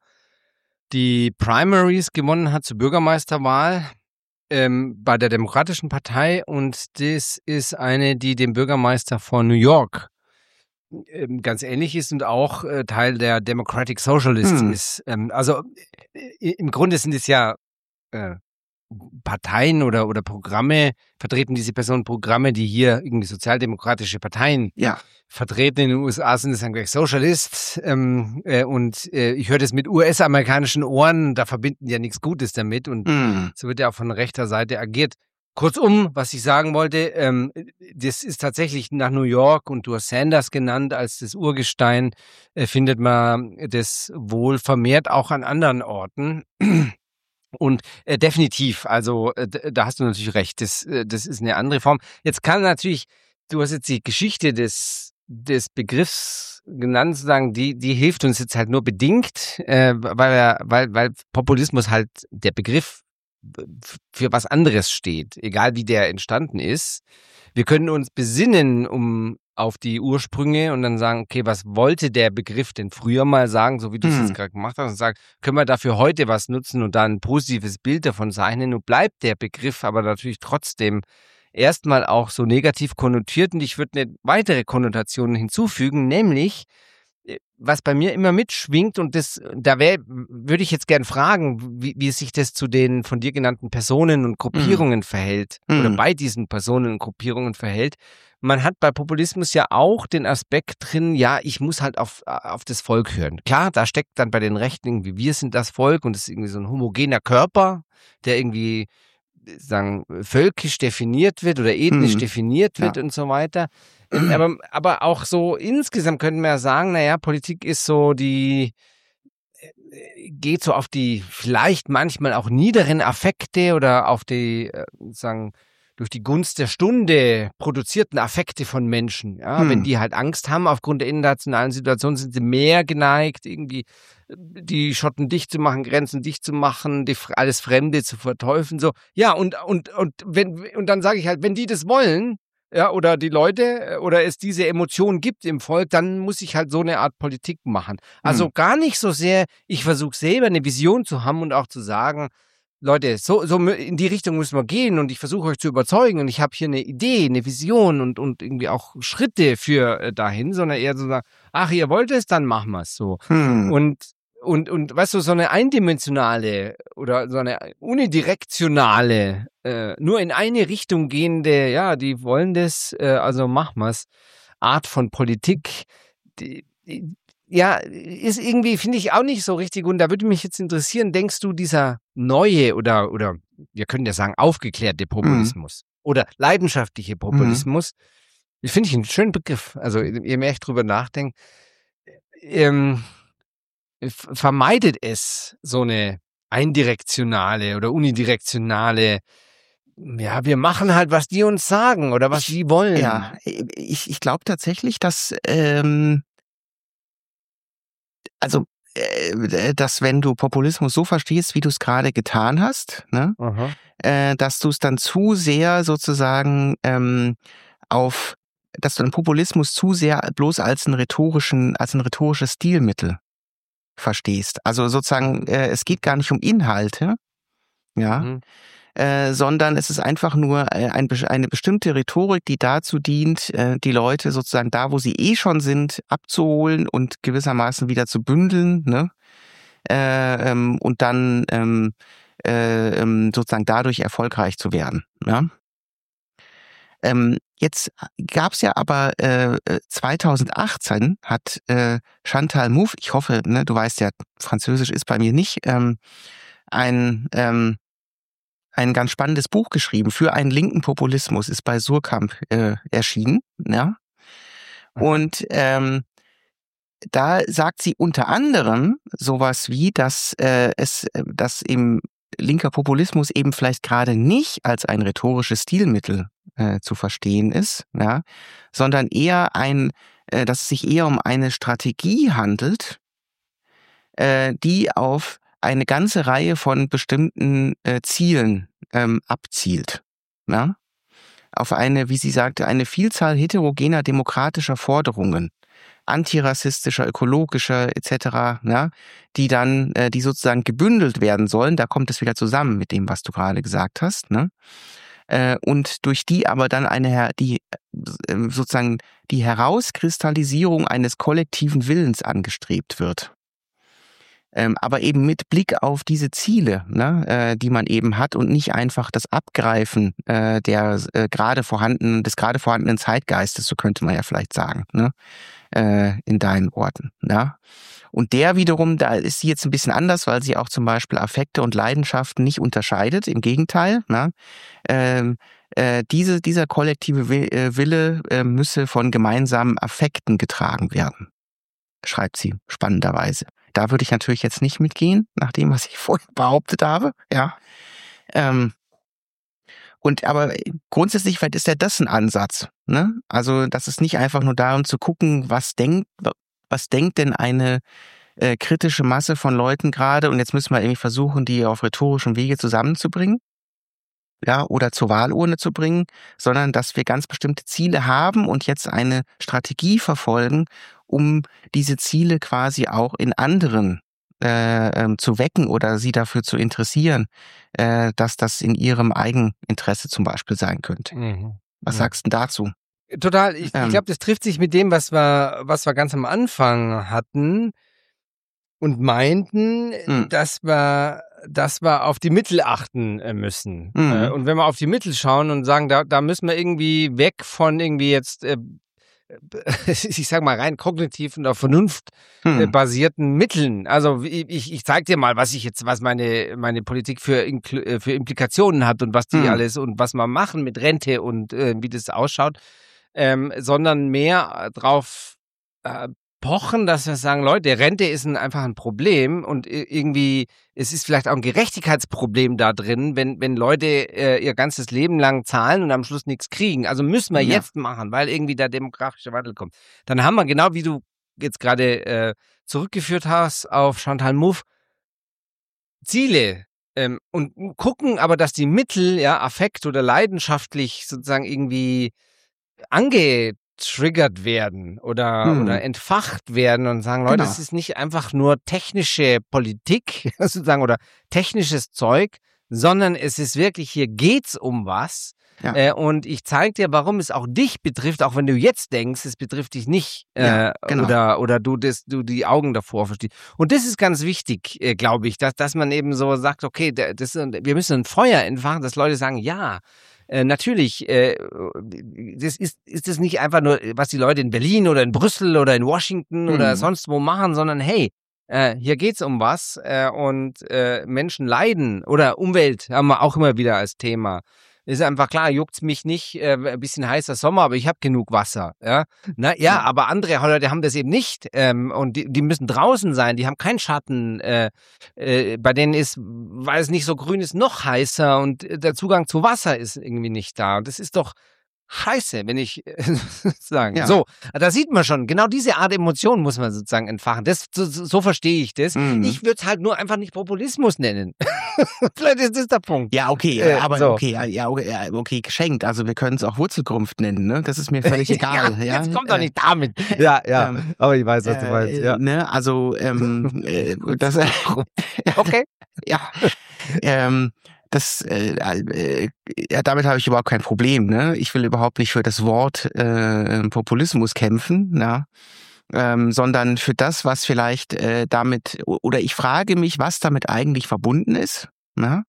die Primaries gewonnen hat zur Bürgermeisterwahl ähm, bei der Demokratischen Partei. Und das ist eine, die dem Bürgermeister von New York ähm, ganz ähnlich ist und auch äh, Teil der Democratic Socialists Hm. ist. Ähm, also äh, im Grunde sind es ja äh, Parteien oder, oder Programme, vertreten diese Personen Programme, die hier irgendwie sozialdemokratische Parteien Ja. vertreten. In den U S A sind es dann gleich Socialists ähm, äh, und äh, ich höre das mit U S-amerikanischen Ohren, da verbinden ja nichts Gutes damit und Hm. so wird ja auch von rechter Seite agiert. Kurzum, was ich sagen wollte, ähm, das ist tatsächlich nach New York und du hast Sanders genannt als das Urgestein, äh, findet man das wohl vermehrt auch an anderen Orten. Und äh, definitiv, also äh, da hast du natürlich recht, das, äh, das ist eine andere Form. Jetzt kann natürlich, du hast jetzt die Geschichte des, des Begriffs genannt, sozusagen, die, die hilft uns jetzt halt nur bedingt, äh, weil, er, weil, weil Populismus halt der Begriff für was anderes steht, egal wie der entstanden ist. Wir können uns besinnen um auf die Ursprünge und dann sagen, okay, was wollte der Begriff denn früher mal sagen, so wie du es Hm. jetzt gerade gemacht hast, und sagen, können wir dafür heute was nutzen und da ein positives Bild davon zeichnen. Nun bleibt der Begriff aber natürlich trotzdem erstmal auch so negativ konnotiert und ich würde eine weitere Konnotation hinzufügen, nämlich was bei mir immer mitschwingt und das, da wär, würde ich jetzt gern fragen, wie, wie sich das zu den von dir genannten Personen und Gruppierungen mm. verhält Mm. oder bei diesen Personen und Gruppierungen verhält. Man hat bei Populismus ja auch den Aspekt drin, ja, ich muss halt auf, auf das Volk hören. Klar, da steckt dann bei den Rechten irgendwie, wir sind das Volk und es ist irgendwie so ein homogener Körper, der irgendwie sagen, völkisch definiert wird oder ethnisch mm. definiert wird ja. und so weiter. Aber, aber auch so insgesamt könnten wir ja sagen, naja, Politik ist so die, geht so auf die vielleicht manchmal auch niederen Affekte oder auf die, sagen, durch die Gunst der Stunde produzierten Affekte von Menschen. Ja, hm. Wenn die halt Angst haben aufgrund der internationalen Situation, sind sie mehr geneigt, irgendwie die Schotten dicht zu machen, Grenzen dicht zu machen, die, alles Fremde zu verteufeln. So, ja, und, und, und, wenn, und dann sage ich halt, wenn die das wollen, ja, oder die Leute, oder es diese Emotionen gibt im Volk, dann muss ich halt so eine Art Politik machen. Also hm. gar nicht so sehr, ich versuche selber eine Vision zu haben und auch zu sagen, Leute, so, so in die Richtung müssen wir gehen und ich versuche euch zu überzeugen und ich habe hier eine Idee, eine Vision und, und irgendwie auch Schritte für äh, dahin, sondern eher so sagen, ach, ihr wollt es, dann machen wir es so. Hm. Und Und, und weißt du, so eine eindimensionale oder so eine unidirektionale, äh, nur in eine Richtung gehende, ja, die wollen das, äh, also machen wir's, Art von Politik, die, die, ja, ist irgendwie, finde ich, auch nicht so richtig. Und da würde mich jetzt interessieren, denkst du, dieser neue oder, oder wir können ja sagen, aufgeklärte Populismus mhm. oder leidenschaftliche Populismus, mhm. finde ich einen schönen Begriff. Also, je mehr ich drüber nachdenke, ähm, vermeidet es so eine eindirektionale oder unidirektionale, ja, wir machen halt, was die uns sagen oder was ich, die wollen. Ja, ich, ich glaube tatsächlich, dass, ähm, also, äh, dass wenn du Populismus so verstehst, wie du es gerade getan hast, ne, äh, dass du es dann zu sehr sozusagen ähm, auf, dass du den Populismus zu sehr bloß als ein rhetorischen, als ein rhetorisches Stilmittel verstehst. Also sozusagen, äh, es geht gar nicht um Inhalte, ja, mhm. äh, sondern es ist einfach nur ein, eine bestimmte Rhetorik, die dazu dient, äh, die Leute sozusagen da, wo sie eh schon sind, abzuholen und gewissermaßen wieder zu bündeln, ne? Äh, ähm, und dann ähm, äh, ähm, sozusagen dadurch erfolgreich zu werden, ja. Ähm, jetzt gab's ja aber äh, zweitausendachtzehn hat äh, Chantal Mouffe, ich hoffe, ne, du weißt ja, Französisch ist bei mir nicht, ähm, ein ähm, ein ganz spannendes Buch geschrieben für einen linken Populismus, ist bei Surkamp äh, erschienen, ja. Und ähm, da sagt sie unter anderem sowas wie, dass äh, es, dass eben linker Populismus eben vielleicht gerade nicht als ein rhetorisches Stilmittel äh, zu verstehen ist, ja, sondern eher ein, äh, dass es sich eher um eine Strategie handelt, äh, die auf eine ganze Reihe von bestimmten äh, Zielen ähm, abzielt, ja, auf eine, wie sie sagte, eine Vielzahl heterogener demokratischer Forderungen, antirassistischer, ökologischer et cetera, ja, die dann, äh, die sozusagen gebündelt werden sollen. Da kommt es wieder zusammen mit dem, was du gerade gesagt hast, ne? Äh, und durch die aber dann eine, die äh, sozusagen die Herauskristallisierung eines kollektiven Willens angestrebt wird. Ähm, aber eben mit Blick auf diese Ziele, ne, äh, die man eben hat und nicht einfach das Abgreifen äh, der äh, gerade vorhandenen, des gerade vorhandenen Zeitgeistes, so könnte man ja vielleicht sagen, ne, äh, in deinen Worten, ja. Und der wiederum, da ist sie jetzt ein bisschen anders, weil sie auch zum Beispiel Affekte und Leidenschaften nicht unterscheidet, im Gegenteil, ne. Ähm, äh, diese, dieser kollektive Wille äh, müsse von gemeinsamen Affekten getragen werden, schreibt sie spannenderweise. Da würde ich natürlich jetzt nicht mitgehen, nach dem, was ich vorhin behauptet habe, ja. Ähm, und aber grundsätzlich vielleicht ist ja das ein Ansatz, ne? Also, das ist nicht einfach nur darum zu gucken, was denkt, was denkt denn eine äh, kritische Masse von Leuten gerade, und jetzt müssen wir irgendwie versuchen, die auf rhetorischem Wege zusammenzubringen, ja, oder zur Wahlurne zu bringen, sondern dass wir ganz bestimmte Ziele haben und jetzt eine Strategie verfolgen, um diese Ziele quasi auch in anderen äh, ähm, zu wecken oder sie dafür zu interessieren, äh, dass das in ihrem Eigeninteresse zum Beispiel sein könnte. Mhm. Was ja. sagst du dazu? Total. Ich, ähm, ich glaube, das trifft sich mit dem, was wir, was wir ganz am Anfang hatten und meinten, hm. dass wir, dass wir auf die Mittel achten müssen. Mhm. Äh, und wenn wir auf die Mittel schauen und sagen, da, da müssen wir irgendwie weg von irgendwie jetzt äh, ich sag mal rein kognitiv und auf Vernunft hm. basierten Mitteln. Also ich, ich zeig dir mal, was ich jetzt, was meine meine Politik für für Implikationen hat und was die hm. alles und was wir machen mit Rente und äh, wie das ausschaut, ähm, sondern mehr drauf äh, pochen, dass wir sagen, Leute, Rente ist ein, einfach ein Problem und irgendwie, es ist vielleicht auch ein Gerechtigkeitsproblem da drin, wenn, wenn Leute äh, ihr ganzes Leben lang zahlen und am Schluss nichts kriegen. Also müssen wir ja. jetzt machen, weil irgendwie der demografische Wandel kommt. Dann haben wir, genau wie du jetzt gerade äh, zurückgeführt hast auf Chantal Mouffe, Ziele ähm, und gucken aber, dass die Mittel, ja, affekt oder leidenschaftlich sozusagen irgendwie ange triggert werden oder, hm. oder entfacht werden und sagen, Leute, genau. es ist nicht einfach nur technische Politik sozusagen oder technisches Zeug, sondern es ist wirklich, hier geht's um was. Ja. Äh, und ich zeige dir, warum es auch dich betrifft, auch wenn du jetzt denkst, es betrifft dich nicht äh, ja, genau. oder, oder du, das, du die Augen davor verstehst. Und das ist ganz wichtig, äh, glaube ich, dass, dass man eben so sagt, okay, das, wir müssen ein Feuer entfachen, dass Leute sagen, ja, Äh, natürlich, äh, das ist, ist das nicht einfach nur, was die Leute in Berlin oder in Brüssel oder in Washington mhm. oder sonst wo machen, sondern hey, äh, hier geht's um was äh, und äh, Menschen leiden oder Umwelt haben wir auch immer wieder als Thema. Ist einfach klar, juckt's mich nicht, äh, ein bisschen heißer Sommer, aber ich habe genug Wasser. Ja, Na, ja, aber andere Leute haben das eben nicht ähm, und die, die müssen draußen sein, die haben keinen Schatten. Äh, äh, bei denen ist, weil es nicht so grün ist, noch heißer und der Zugang zu Wasser ist irgendwie nicht da. Und das ist doch scheiße, wenn ich sagen. Ja. So, da sieht man schon, genau diese Art Emotion muss man sozusagen entfachen. Das, so, so verstehe ich das. Mhm. Ich würde es halt nur einfach nicht Populismus nennen. Vielleicht ist das der Punkt. Ja, okay, Äh, aber so. okay, ja, okay, ja, okay, geschenkt. Also wir können es auch Wurzelgrumpf nennen, ne? Das ist mir völlig egal. ja, ja? Jetzt kommt doch Äh, nicht damit. Ja, ja. ähm, aber ich weiß, was du meinst. Äh, Ja. ne? Also ähm, äh, das, äh, Okay. ja, ähm, das, äh, äh, ja, damit habe ich überhaupt kein Problem. Ne? Ich will überhaupt nicht für das Wort äh, Populismus kämpfen, na? Ähm, sondern für das, was vielleicht äh, damit, oder ich frage mich, was damit eigentlich verbunden ist, na?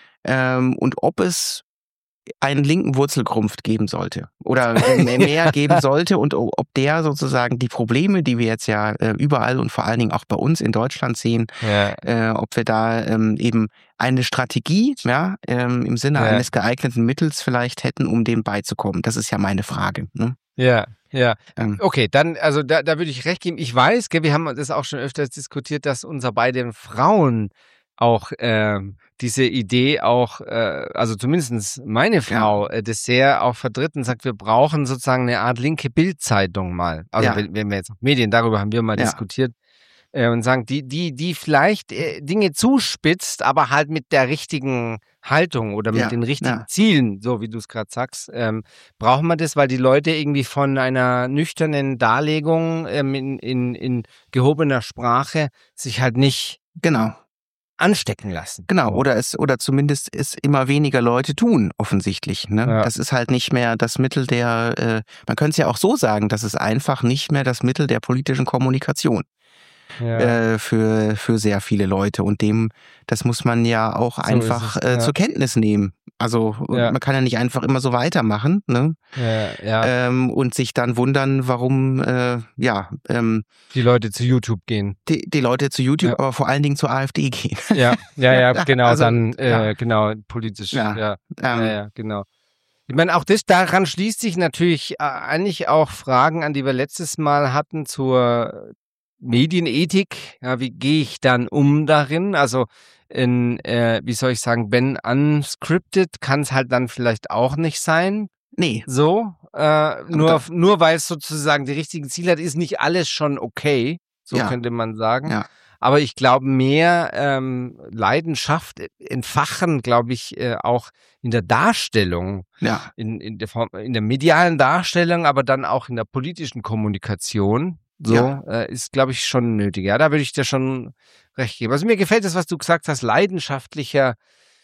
Ähm, und ob es einen linken Wurzelgrumpf geben sollte oder mehr geben sollte und ob der sozusagen die Probleme, die wir jetzt ja äh, überall und vor allen Dingen auch bei uns in Deutschland sehen, Ja. äh, ob wir da ähm, eben eine Strategie, ja, ähm, im Sinne Ja. eines geeigneten Mittels vielleicht hätten, um dem beizukommen. Das ist ja meine Frage. Ne? Ja, ja. Ähm, Okay, dann, also da, da würde ich recht geben. Ich weiß, gell, wir haben das auch schon öfters diskutiert, dass unser beiden Frauen auch ähm, diese Idee auch, äh, also zumindest meine Frau, äh, das sehr auch vertritt und sagt, wir brauchen sozusagen eine Art linke Bildzeitung mal. Also Ja. wenn, wenn wir jetzt auf Medien, darüber haben wir mal Ja. diskutiert, äh, und sagen, die, die, die vielleicht äh, Dinge zuspitzt, aber halt mit der richtigen Haltung oder mit Ja, den richtigen ja. Zielen, so wie du es gerade sagst, ähm, brauchen wir das, weil die Leute irgendwie von einer nüchternen Darlegung ähm, in, in, in gehobener Sprache sich halt nicht Genau. anstecken lassen. Genau, So. oder es oder zumindest es immer weniger Leute tun, offensichtlich. Ne? Ja. Das ist halt nicht mehr das Mittel der, äh, man könnte es ja auch so sagen, das ist einfach nicht mehr das Mittel der politischen Kommunikation Ja. äh, für, für sehr viele Leute. Und dem, das muss man ja auch So einfach ist es, äh, ja. zur Kenntnis nehmen. Also Ja. man kann ja nicht einfach immer so weitermachen, ne? Ja, ja. ähm, und sich dann wundern, warum äh, ja ähm, Die Leute zu YouTube gehen. die, die Leute zu YouTube, Ja. aber vor allen Dingen zur AfD gehen. Ja, ja, ja, genau, Also, dann, äh, ja. genau, politisch, Ja. ja. Ähm, Ja, ja, genau. Ich meine, auch das, daran schließt sich natürlich äh, eigentlich auch Fragen an, die wir letztes Mal hatten zur Medienethik. Ja, wie gehe ich dann um darin? Also, in, äh, wie soll ich sagen, wenn unscripted, kann es halt dann vielleicht auch nicht sein. Nee. So, äh, nur, da- nur weil es sozusagen die richtigen Ziele hat, ist nicht alles schon okay. So Ja. könnte man sagen. Ja. Aber ich glaube, mehr ähm, Leidenschaft entfachen, glaube ich, äh, auch in der Darstellung, Ja. in, in, der Form, in der medialen Darstellung, aber dann auch in der politischen Kommunikation. So Ja. äh, ist, glaube ich, schon nötig. Ja, da würde ich dir schon recht geben. Also mir gefällt das, was du gesagt hast, leidenschaftlicher,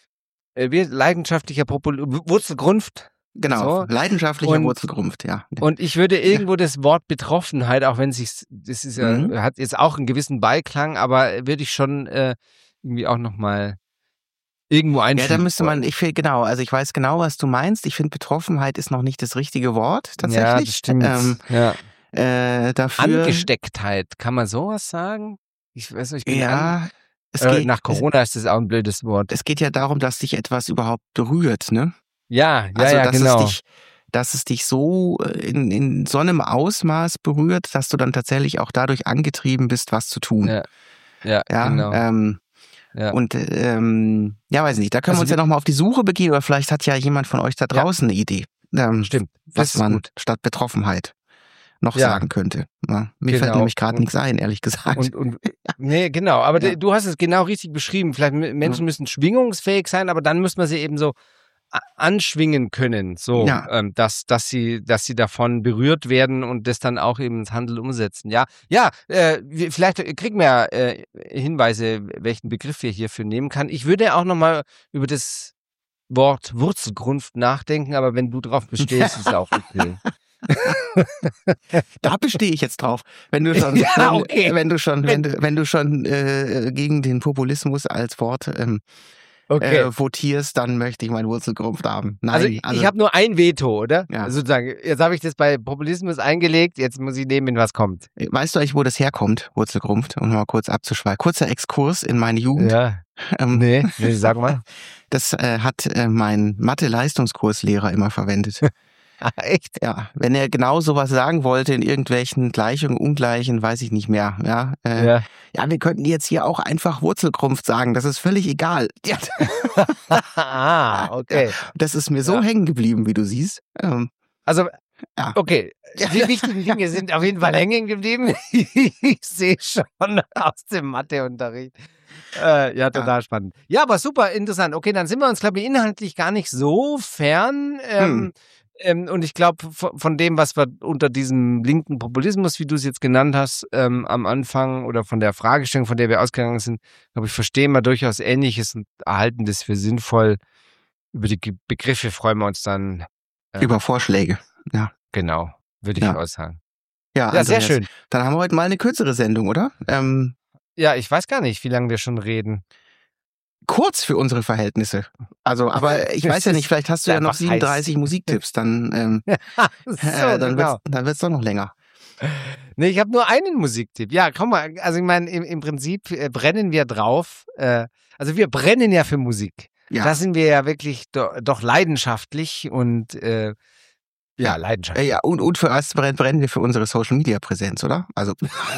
äh, wie- leidenschaftlicher Popul Wurzelgrunft. Genau, So. leidenschaftlicher Und- Wurzelgrumpf, ja. Und ich würde irgendwo das Wort Betroffenheit, auch wenn sich das ist ja, Mhm. hat jetzt auch einen gewissen Beiklang, aber würde ich schon äh, irgendwie auch nochmal irgendwo Ja, einfügen. da müsste man, wollen. ich finde, genau, also ich weiß genau, was du meinst. Ich finde, Betroffenheit ist noch nicht das richtige Wort, Ja, tatsächlich. das stimmt. Ähm, ja. äh, dafür, Angestecktheit, kann man sowas sagen? Ich weiß nicht, ich bin an, ja, es äh, geht, nach es, Corona ist das auch ein blödes Wort. es geht ja darum, dass dich etwas überhaupt berührt, ne? Ja, ja, Also, ja, dass genau. es dich, dass es dich so in, in so einem Ausmaß berührt, dass du dann tatsächlich auch dadurch angetrieben bist, was zu tun. Ja, ja, Ja, genau. ähm, Ja. und ähm, ja, weiß nicht, da können Also wir uns ja wir- nochmal auf die Suche begeben, oder vielleicht hat ja jemand von euch da Ja. draußen eine Idee, ähm, Stimmt, das was ist man gut. statt Betroffenheit noch Ja. sagen könnte. Ja, mir fällt Genau. nämlich gerade Und- nichts ein, ehrlich gesagt. Und, und nee, genau, aber Ja. de- du hast es genau richtig beschrieben. Vielleicht m- Menschen Ja. müssen schwingungsfähig sein, aber dann muss man sie eben so a- anschwingen können, so, Ja. ähm, dass, dass sie, dass sie davon berührt werden und das dann auch eben ins Handeln umsetzen. Ja, ja, äh, wir- vielleicht kriegen wir äh, Hinweise, welchen Begriff wir hierfür nehmen kann. Ich würde auch nochmal über das Wort Wurzelgrunft nachdenken, aber wenn du drauf bestehst, ist es auch okay. Da bestehe ich jetzt drauf. Wenn du schon, Ja, wenn, okay. wenn du schon, wenn du, wenn du schon äh, gegen den Populismus als Wort ähm, Okay. äh, votierst, dann möchte ich meinen Wurzelgrumpf haben. Nein, Also, ich- ich habe nur ein Veto, oder? Ja. Also sozusagen, jetzt habe ich das bei Populismus eingelegt, jetzt muss ich nehmen, was kommt. weißt du eigentlich, wo das herkommt, Wurzelgrumpf? Um mal kurz abzuschweifen. Kurzer Exkurs in meine Jugend. Ja. Ähm, Nee, nee, sag mal. Das äh, hat äh, mein Mathe-Leistungskurslehrer immer verwendet. Ah, echt? Ja, wenn er genau sowas sagen wollte in irgendwelchen Gleichungen, Ungleichen, weiß ich nicht mehr. Ja, äh, ja. Ja. wir könnten jetzt hier auch einfach Wurzelgrumpf sagen, das ist völlig egal. Ja, ah, okay. das ist mir so Ja. hängen geblieben, wie du siehst. Ähm, Also, Ja. okay, die wichtigen Dinge sind auf jeden Fall hängen geblieben. Ich sehe schon aus dem Matheunterricht. Äh, ja, total Ja. spannend. Ja, aber super interessant. Okay, dann sind wir uns, glaube ich, inhaltlich gar nicht so fern. Ähm, Hm. ähm, und ich glaube, von, von dem, was wir unter diesem linken Populismus, wie du es jetzt genannt hast, ähm, am Anfang oder von der Fragestellung, von der wir ausgegangen sind, glaube ich, verstehen wir durchaus Ähnliches und erhalten das für sinnvoll. Über die Ge- Begriffe freuen wir uns dann. Äh, Über Vorschläge. Ja. Genau, würde ich Ja. auch sagen. Ja, Ja, sehr Andreas, schön. dann haben wir heute mal eine kürzere Sendung, oder? Ähm, Ja, ich weiß gar nicht, wie lange wir schon reden. kurz für unsere Verhältnisse. Also, aber ich weiß ja nicht, vielleicht hast du ja noch Einfach heiß. siebenunddreißig Musiktipps, dann, ähm, so, äh, dann genau. wird's, dann wird's doch noch länger. Nee, ich habe nur einen Musiktipp. Ja, komm mal, also ich meine, im, im Prinzip äh, brennen wir drauf. Äh, also wir brennen ja für Musik. Ja. Da sind wir ja wirklich do, doch leidenschaftlich und äh, ja, Ja. leidenschaftlich. Äh, ja, und, und für was brennen, brennen wir für unsere Social-Media-Präsenz, oder? Also,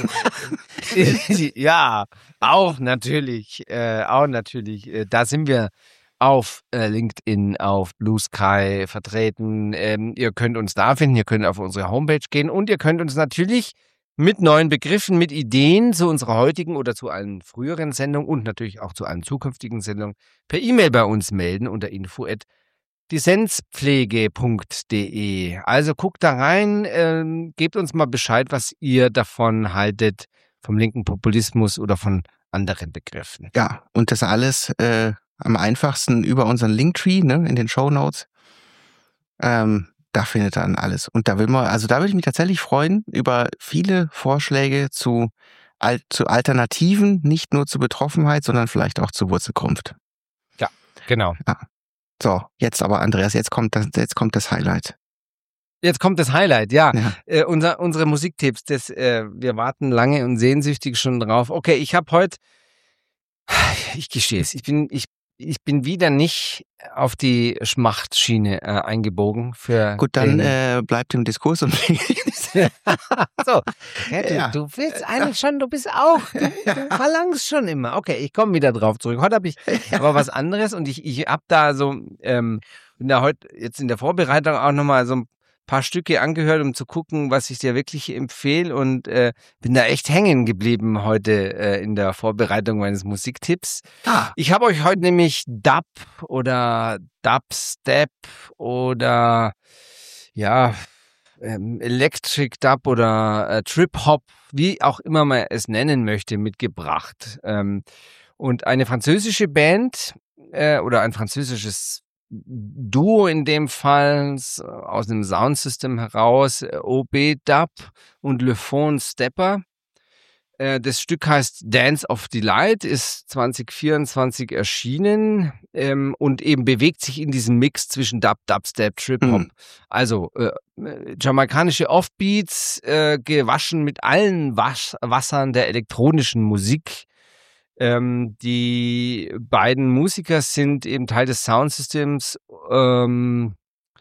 Ja, auch natürlich, äh, auch natürlich. Äh, da sind wir auf äh, LinkedIn, auf Blue Sky vertreten. Ähm, ihr könnt uns da finden, ihr könnt auf unsere Homepage gehen und ihr könnt uns natürlich mit neuen Begriffen, mit Ideen zu unserer heutigen oder zu allen früheren Sendungen und natürlich auch zu allen zukünftigen Sendungen per E-Mail bei uns melden unter info at dissenzpflege punkt de. Also guckt da rein, ähm, gebt uns mal Bescheid, was ihr davon haltet, vom linken Populismus oder von anderen Begriffen. ja, und das alles äh, am einfachsten über unseren Linktree, ne, in den Shownotes. Ähm, da findet ihr dann alles. Und da will man, also da würde ich mich tatsächlich freuen über viele Vorschläge zu, Al- zu Alternativen, nicht nur zur Betroffenheit, sondern vielleicht auch zur Wurzelkunft. Genau. So, jetzt aber, Andreas, jetzt kommt das, jetzt kommt das Highlight. Jetzt kommt das Highlight, ja. Ja. Äh, unser, unsere Musiktipps, das, äh, wir warten lange und sehnsüchtig schon drauf. Okay, ich habe heute, ich gestehe es, ich bin, ich, ich bin wieder nicht auf die Schmachtschiene äh, eingebogen für Gut, dann den, äh, bleibt im Diskurs und so, ja, du, Ja. du willst eigentlich schon, du bist auch, du, du verlangst schon immer. Okay, ich komme wieder drauf zurück. Heute habe ich aber was anderes und ich, ich habe da so, ähm, bin da heute jetzt in der Vorbereitung auch nochmal so ein paar Stücke angehört, um zu gucken, was ich dir wirklich empfehle und äh, bin da echt hängen geblieben heute äh, in der Vorbereitung meines Musiktipps. Ah, Ich habe euch heute nämlich Dub oder Dubstep oder ja, ähm, Electric Dub oder äh, Trip Hop, wie auch immer man es nennen möchte, mitgebracht. Ähm, und eine französische Band äh, oder ein französisches Duo in dem Fall s- aus dem Soundsystem heraus, äh, O B Dub und Le Fond Stepper. Äh, Das Stück heißt Dance of Delight, ist zwanzig vierundzwanzig erschienen ähm, und eben bewegt sich in diesem Mix zwischen Dub, Dubstep, Trip-Hop. Hm. Also äh, äh, jamaikanische Offbeats, äh, gewaschen mit allen Wasch Wassern der elektronischen Musik. Ähm, die beiden Musiker sind eben Teil des Soundsystems ähm,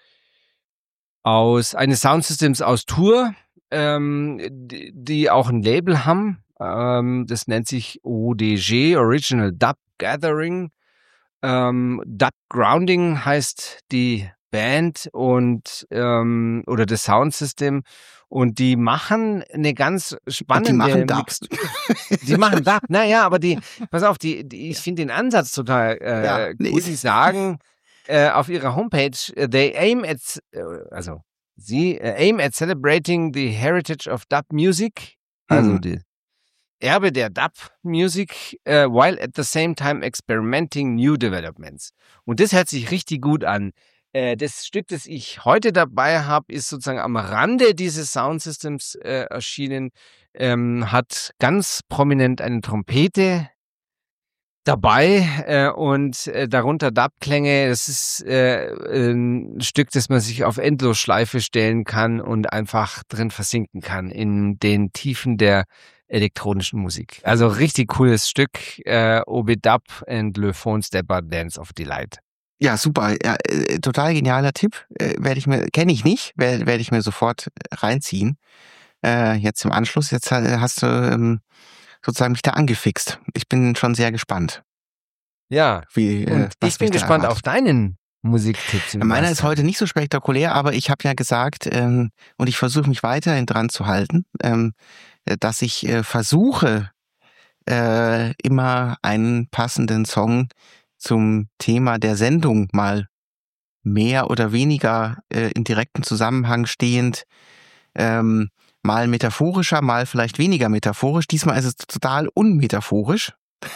aus eines Soundsystems aus Tours, ähm, die, die auch ein Label haben. Ähm, das nennt sich O D G, Original Dub Gathering. Ähm, Dub Grounding heißt die Band und ähm, oder das Soundsystem und die machen eine ganz spannende und die machen Dub. Mix- die machen Dub, naja, aber die, pass auf, die, die ich finde den Ansatz total äh, Ja, nee, gut. ist- Die sagen äh, auf ihrer Homepage, äh, they aim at, äh, also sie äh, aim at celebrating the heritage of Dub music, also Hm. die Erbe der Dub Music, äh, while at the same time experimenting new developments. Und das hört sich richtig gut an. Äh, das Stück, das ich heute dabei habe, ist sozusagen am Rande dieses Soundsystems äh, erschienen, ähm, hat ganz prominent eine Trompete dabei äh, und äh, darunter Dub-Klänge. Das ist äh, ein Stück, das man sich auf Endlosschleife stellen kann und einfach drin versinken kann in den Tiefen der elektronischen Musik. Also richtig cooles Stück. Äh, O B Dub and Le Fond Stepper Dance of Delight. Ja, super. Ja, äh, total genialer Tipp. Äh, werde ich mir, kenne ich nicht, werde werd ich mir sofort äh, reinziehen. Äh, jetzt im Anschluss, jetzt ha- hast du ähm, sozusagen mich da angefixt. Ich bin schon sehr gespannt, Ja, wie, äh, und was ich bin mich da gespannt erwartet. auf deinen Musiktipps. Meiner ist heute nicht so spektakulär, aber ich habe ja gesagt, ähm, und ich versuche mich weiterhin dran zu halten, ähm, dass ich äh, versuche, äh, immer einen passenden Song zum Thema der Sendung mal mehr oder weniger äh, in direktem Zusammenhang stehend, ähm, mal metaphorischer, mal vielleicht weniger metaphorisch. Diesmal ist es total unmetaphorisch.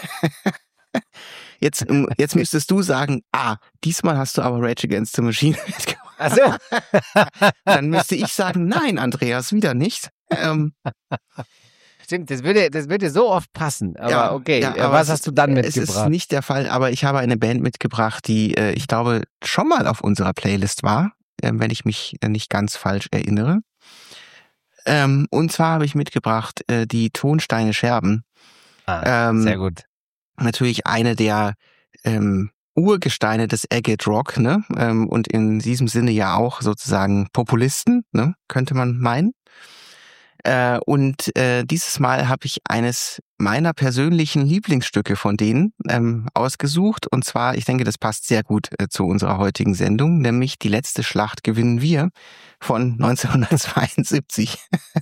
Jetzt, jetzt müsstest du sagen, ah, diesmal hast du aber Rage Against the Machine mitgebracht. Ach so. Dann müsste ich sagen, nein, Andreas, wieder nicht. Ähm, Stimmt, das würde, das würde so oft passen. Aber ja, okay, ja, äh, aber was es, hast du dann mitgebracht? Es ist nicht der Fall, aber ich habe eine Band mitgebracht, die, äh, ich glaube, schon mal auf unserer Playlist war, äh, wenn ich mich äh, nicht ganz falsch erinnere. Ähm, und zwar habe ich mitgebracht äh, die Tonsteine Scherben. Ah, ähm, sehr gut. Natürlich eine der ähm, Urgesteine des Agate Rock, ne? Ähm, und in diesem Sinne ja auch sozusagen Populisten, ne? Könnte man meinen. Äh, und äh, dieses Mal habe ich eines meiner persönlichen Lieblingsstücke von denen ähm, ausgesucht. Und zwar, ich denke, das passt sehr gut äh, zu unserer heutigen Sendung, nämlich Die letzte Schlacht gewinnen wir von neunzehnhundertzweiundsiebzig.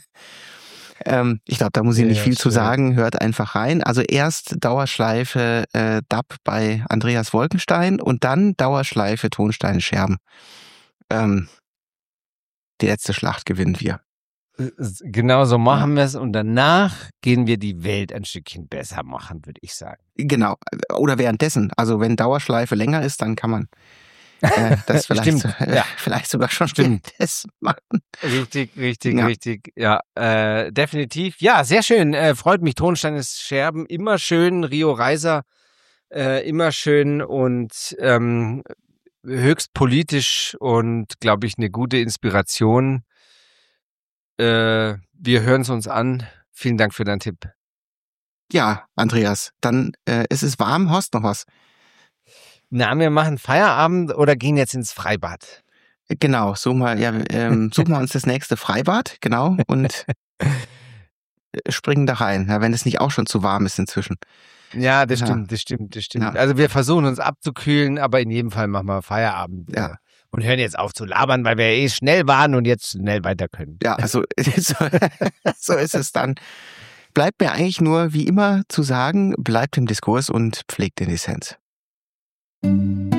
ähm, ich glaube, da muss ich nicht Ja, viel schön. zu sagen. Hört einfach rein. Also erst Dauerschleife äh, Dub bei Andreas Wolkenstein und dann Dauerschleife Tonsteine Scherben. Ähm, Die letzte Schlacht gewinnen wir. Genau so machen wir es und danach gehen wir die Welt ein Stückchen besser machen, würde ich sagen. Genau. Oder währenddessen. Also wenn Dauerschleife länger ist, dann kann man äh, das vielleicht, Stimmt, so, äh, ja. vielleicht sogar schon Stimmt. währenddessen machen. Richtig, richtig, Ja. richtig. Ja, äh, definitiv. Ja, sehr schön. Äh, freut mich. Tonsteines Scherben, immer schön. Rio Reiser, äh, immer schön und ähm, höchst politisch und, glaube ich, eine gute Inspiration. Äh, wir hören es uns an. Vielen Dank für deinen Tipp. Ja, Andreas, dann äh, ist es warm, hast noch was? Na, wir machen Feierabend oder gehen jetzt ins Freibad? Genau, suchen wir, ja, ähm, suchen wir uns das nächste Freibad, genau, und springen da rein, ja, wenn es nicht auch schon zu warm ist inzwischen. Ja, das Ja. stimmt, das stimmt, das stimmt. Ja. Also wir versuchen uns abzukühlen, aber in jedem Fall machen wir Feierabend. Ja. Äh, und hören jetzt auf zu labern, weil wir eh schnell waren und jetzt schnell weiter können. Ja, also so, so ist es dann. Bleibt mir eigentlich nur, wie immer, zu sagen, bleibt im Diskurs und pflegt den Dissens.